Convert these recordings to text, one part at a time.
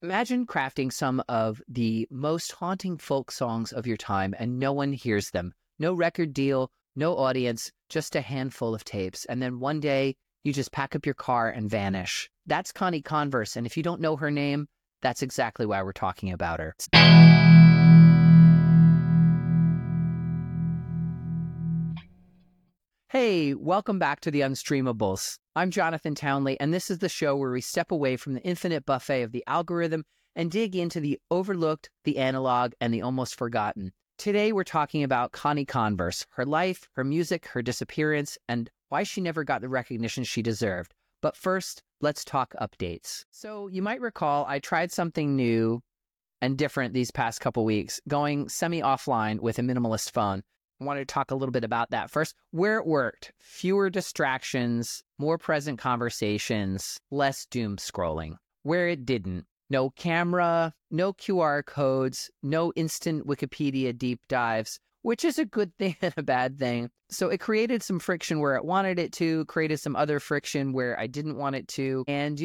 Imagine crafting some of the most haunting folk songs of your time and no one hears them. No record deal, no audience, just a handful of tapes. And then one day you just pack up your car and vanish. That's Connie Converse. And if you don't know her name, that's exactly why we're talking about her. Hey, welcome back to the Unstreamables. I'm Jonathan Townley, and this is the show where we step away from the infinite buffet of the algorithm and dig into the overlooked, the analog, and the almost forgotten. Today, we're talking about Connie Converse, her life, her music, her disappearance, and why she never got the recognition she deserved. But first, let's talk updates. So you might recall I tried something new and different these past couple weeks, going semi-offline with a minimalist phone. I wanted to talk a little bit about that first. Where it worked, fewer distractions, more present conversations, less doom scrolling. Where it didn't, no camera, no QR codes, no instant Wikipedia deep dives, which is a good thing and a bad thing. So it created some friction where it wanted it to, created some other friction where I didn't want it to. And,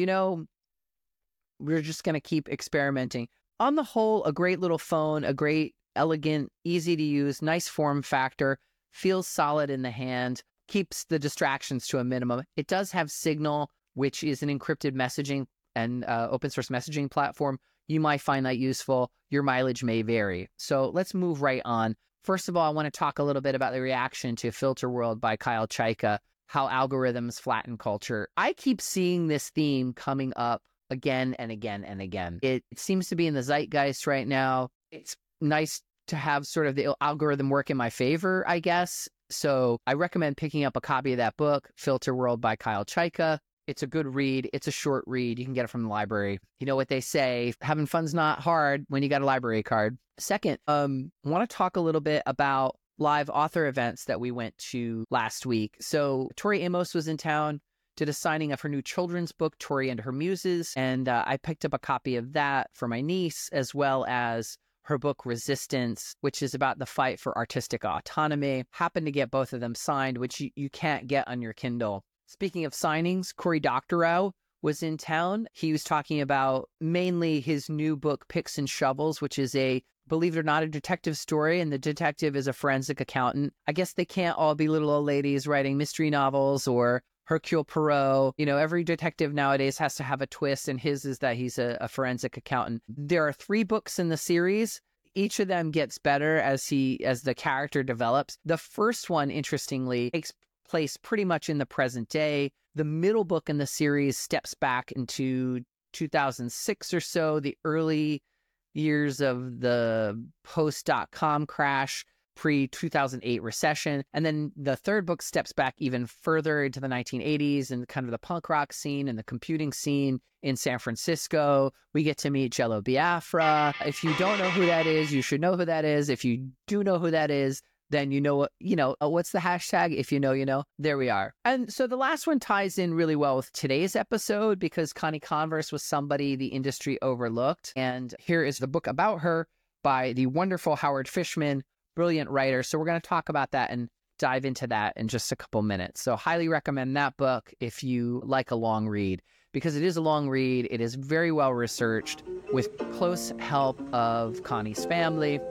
we're just going to keep experimenting. On the whole, a great little phone, a great, elegant, easy to use, nice form factor, feels solid in the hand, keeps the distractions to a minimum. It does have Signal, which is an encrypted messaging and open source messaging platform. You might find that useful. Your mileage may vary. So let's move right on. First of all, I want to talk a little bit about the reaction to Filter World by Kyle Chayka, how algorithms flatten culture. I keep seeing this theme coming up again and again and again. It seems to be in the zeitgeist right now. It's nice to have sort of the algorithm work in my favor, I guess. So I recommend picking up a copy of that book, Filter World by Kyle Chayka. It's a good read. It's a short read. You can get it from the library. You know what they say, having fun's not hard when you got a library card. Second, I want to talk a little bit about live author events that we went to last week. So Tori Amos was in town, did a signing of her new children's book, Tori and Her Muses. And I picked up a copy of that for my niece, as well as her book Resistance, which is about the fight for artistic autonomy. Happened to get both of them signed, which you can't get on your Kindle. Speaking of signings, Cory Doctorow was in town. He was talking about mainly his new book, Picks and Shovels, which is believe it or not, a detective story, and the detective is a forensic accountant. I guess they can't all be little old ladies writing mystery novels or Hercule Poirot. Every detective nowadays has to have a twist, and his is that he's a forensic accountant. There are 3 books in the series. Each of them gets better as the character develops. The first one, interestingly, takes place pretty much in the present day. The middle book in the series steps back into 2006 or so, the early years of the post-dot-com crash, pre-2008 recession. And then the third book steps back even further into the 1980s and kind of the punk rock scene and the computing scene in San Francisco. We get to meet Jello Biafra. If you don't know who that is, you should know who that is. If you do know who that is, then what's the hashtag? If you know, you know. There we are. And so the last one ties in really well with today's episode because Connie Converse was somebody the industry overlooked. And here is the book about her by the wonderful Howard Fishman, brilliant writer. So we're going to talk about that and dive into that in just a couple minutes. So highly recommend that book if you like a long read, because it is a long read. It is very well researched with close help of Connie's family.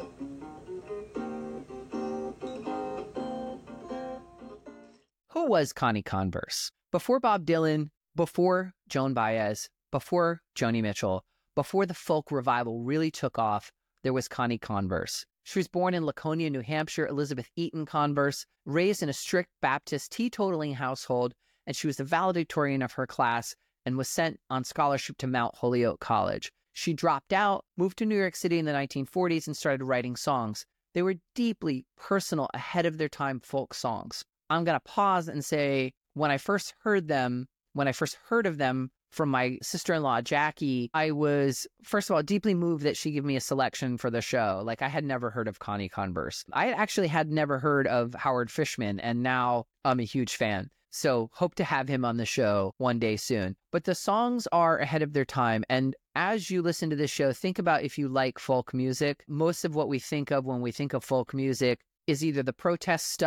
Who was Connie Converse? Before Bob Dylan, before Joan Baez, before Joni Mitchell, before the folk revival really took off, there was Connie Converse. She was born in Laconia, New Hampshire, Elizabeth Eaton Converse, raised in a strict Baptist teetotaling household, and she was the valedictorian of her class and was sent on scholarship to Mount Holyoke College. She dropped out, moved to New York City in the 1940s, and started writing songs. They were deeply personal, ahead of their time folk songs. I'm going to pause and say, when I first heard of them from my sister-in-law, Jackie, I was, first of all, deeply moved that she gave me a selection for the show. Like, I had never heard of Connie Converse. I actually had never heard of Howard Fishman, and now I'm a huge fan. So hope to have him on the show one day soon. But the songs are ahead of their time. And as you listen to this show, think about if you like folk music. Most of what we think of when we think of folk music is either the protest stuff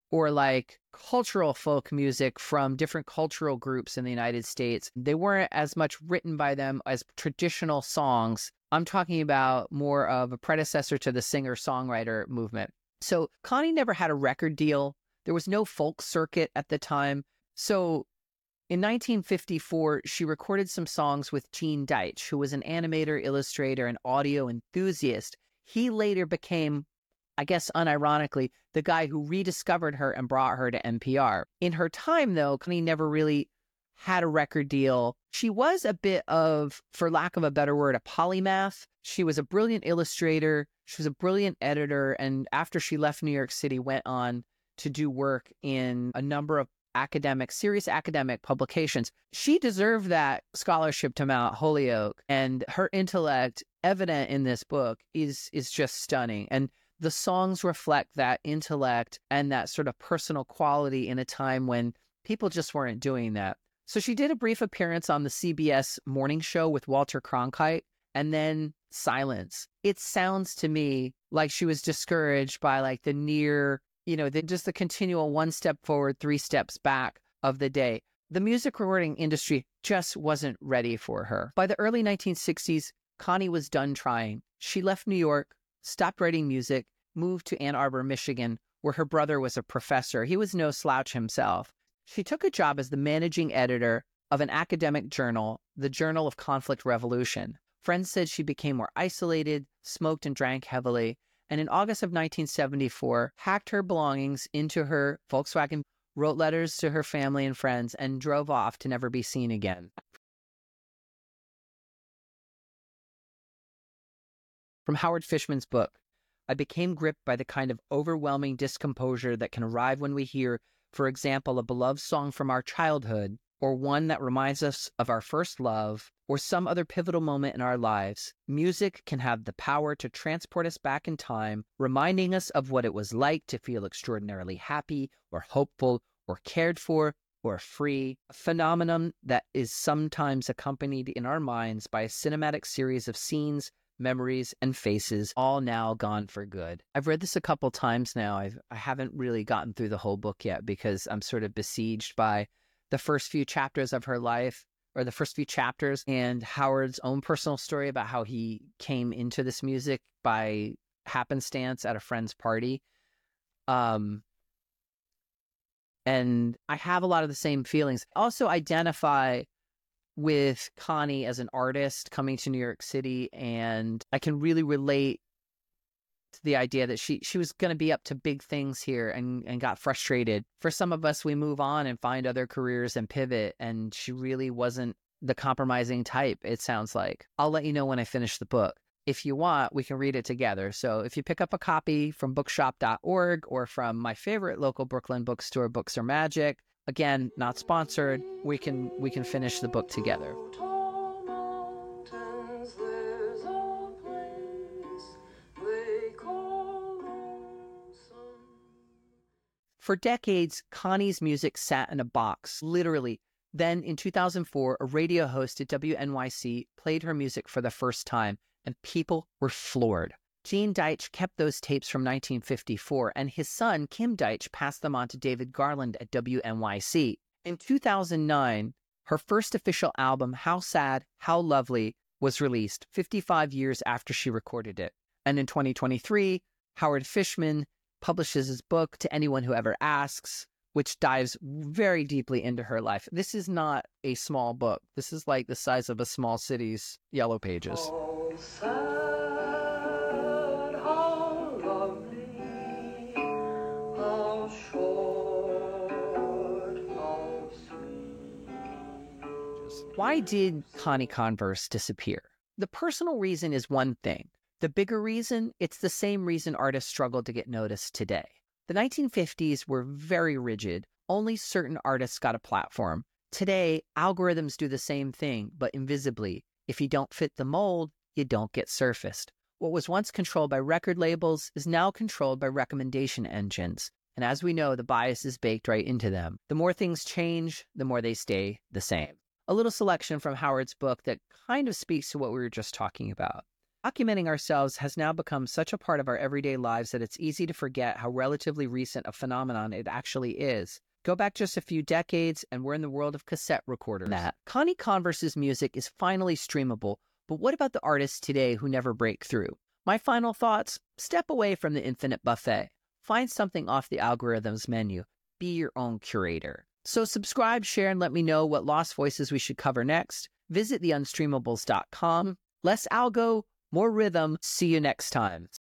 or like cultural folk music from different cultural groups in the United States. They weren't as much written by them as traditional songs. I'm talking about more of a predecessor to the singer-songwriter movement. So Connie never had a record deal. There was no folk circuit at the time. So in 1954, she recorded some songs with Gene Deitch, who was an animator, illustrator, and audio enthusiast. He later became, I guess unironically, the guy who rediscovered her and brought her to NPR. In her time, though, Connie never really had a record deal. She was a bit of, for lack of a better word, a polymath. She was a brilliant illustrator. She was a brilliant editor. And after she left New York City, went on to do work in a number of serious academic publications. She deserved that scholarship to Mount Holyoke, and her intellect, evident in this book, is just stunning. And the songs reflect that intellect and that sort of personal quality in a time when people just weren't doing that. So she did a brief appearance on the CBS morning show with Walter Cronkite, and then silence. It sounds to me like she was discouraged by like the near, just the continual one step forward, three steps back of the day. The music recording industry just wasn't ready for her. By the early 1960s, Connie was done trying. She left New York, stopped writing music, moved to Ann Arbor, Michigan, where her brother was a professor. He was no slouch himself. She took a job as the managing editor of an academic journal, the Journal of Conflict Revolution. Friends said she became more isolated, smoked and drank heavily, and in August of 1974, packed her belongings into her Volkswagen, wrote letters to her family and friends, and drove off to never be seen again. From Howard Fishman's book, I became gripped by the kind of overwhelming discomposure that can arrive when we hear, for example, a beloved song from our childhood, or one that reminds us of our first love, or some other pivotal moment in our lives. Music can have the power to transport us back in time, reminding us of what it was like to feel extraordinarily happy, or hopeful, or cared for, or free, a phenomenon that is sometimes accompanied in our minds by a cinematic series of scenes, memories, and faces, all now gone for good. I've read this a couple times now. I haven't really gotten through the whole book yet because I'm sort of besieged by the first few chapters of her life, or the first few chapters, and Howard's own personal story about how he came into this music by happenstance at a friend's party. And I have a lot of the same feelings. I also identify with Connie as an artist coming to New York City, and I can really relate to the idea that she was going to be up to big things here and got frustrated. For some of us, we move on and find other careers and pivot, and she really wasn't the compromising type, it sounds like. I'll let you know when I finish the book. If you want, we can read it together. So if you pick up a copy from bookshop.org or from my favorite local Brooklyn bookstore, Books Are Magic, again, not sponsored, we can finish the book together. For decades, Connie's music sat in a box, literally. Then in 2004, a radio host at WNYC played her music for the first time, and people were floored. Gene Deitch kept those tapes from 1954, and his son, Kim Deitch, passed them on to David Garland at WNYC. In 2009, her first official album, How Sad, How Lovely, was released 55 years after she recorded it. And in 2023, Howard Fishman publishes his book, To Anyone Who Ever Asks, which dives very deeply into her life. This is not a small book. This is like the size of a small city's yellow pages. How sad, how lovely, how short, how sweet. Why did Connie Converse disappear? The personal reason is one thing. The bigger reason, it's the same reason artists struggle to get noticed today. The 1950s were very rigid. Only certain artists got a platform. Today, algorithms do the same thing, but invisibly. If you don't fit the mold, you don't get surfaced. What was once controlled by record labels is now controlled by recommendation engines. And as we know, the bias is baked right into them. The more things change, the more they stay the same. A little selection from Howard's book that kind of speaks to what we were just talking about. Documenting ourselves has now become such a part of our everyday lives that it's easy to forget how relatively recent a phenomenon it actually is. Go back just a few decades, and we're in the world of cassette recorders. Connie Converse's music is finally streamable, but what about the artists today who never break through? My final thoughts: step away from the infinite buffet. Find something off the algorithm's menu. Be your own curator. So subscribe, share, and let me know what lost voices we should cover next. Visit theunstreamables.com. Less algo, more rhythm. See you next time.